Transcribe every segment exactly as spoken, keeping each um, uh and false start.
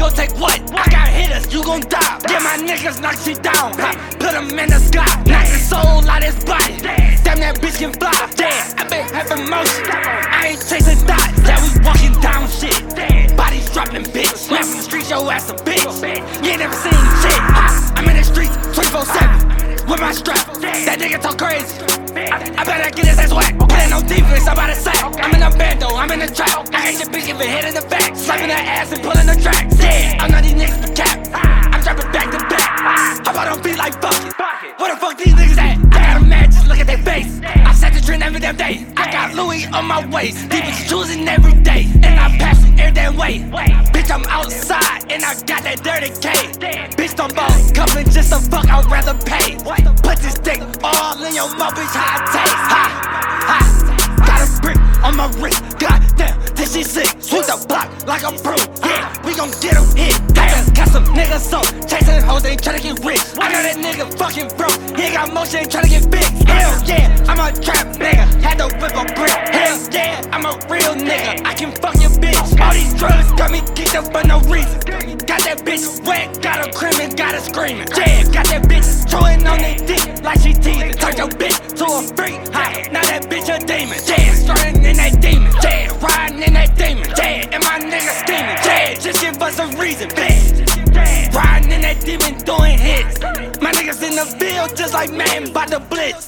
go take what? I got hitters, you gon' die. Get my niggas knock shit down. Ha, put them in the sky. Knock the soul out his body. Damn, that bitch can fly. Yeah, I been having motion. I ain't chasing thoughts. Yeah, we walking down shit. Bodies dropping, bitch. Smack from the streets, your ass a bitch. You ain't never seen shit. Ha, I'm in the streets twenty-four seven with my strap. That nigga talk crazy. I, I better get his ass whack. Playing no defense, I'm about to sack. I'm in the band though, I'm in the trap. I hate your bitch, give a hit in the back. Slapping her ass and pulling the track. Yeah, I'm not these niggas for cap. I'm trapping back to back. How about don't be like fuck it? Where the fuck these niggas at? I got a man, just look at their face. I set the trend every damn day. I got Louis on my waist. These bitches choosing every day. And I pass it every damn way. Bitch, I'm outside and I got that dirty K. Bitch, don't ball cuffin' just the fuck I'd rather pay. Put this dick all in your mouth, bitch, how it tastes. Ha, ha. Got a brick on my wrist. Goddamn, this shit sick. Sweep the block like a pro. Yeah, we gon' get him hit. Damn, got some niggas so chasing hoes, ain't tryna get rich. I know that nigga fucking broke. He ain't got motion, ain't tryna get big. Hell yeah, I'm a trap nigga. Had to whip a brick. Hell yeah, I'm a real nigga. I can fuck your bitch. All these drugs got me geeked up for no reason. Got that bitch wet, got her creaming, got her screaming. Yeah, got that bitch throwing on that dick like she teasing. Turn your bitch to a freak. Ha, now that bitch a demon. Yeah, starting in that demon. Yeah, riding in that demon. Yeah, and my nigga steaming. Yeah, just give us a reason, bitch. Riding in that demon, doing hits. My niggas in the field just like man by the blitz.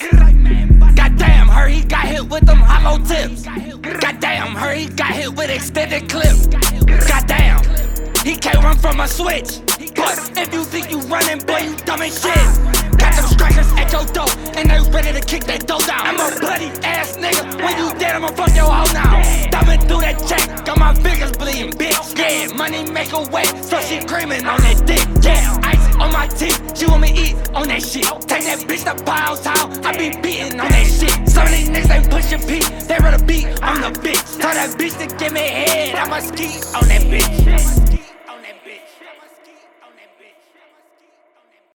Goddamn, her he got hit with them hollow tips. Goddamn, her he got hit with extended clips. Goddamn, he can't run from a switch. But if you think you running, boy, you dumb as shit. Got them strikers at your door, and they ready to kick that door down. I'm a bloody ass nigga. When you dead, I'ma fuck your hoe now. Thumbing through that check, got my fingers bleeding, bitch. Yeah, money make a way, so she creaming on that dick. Yeah, ice on my teeth, she want me eat on that shit. Take that bitch to Pound Town, I be beating on that shit. Some of these niggas ain't pushing P, they rather beat on the bitch. Tell that bitch to give me head, I'ma ski on that bitch.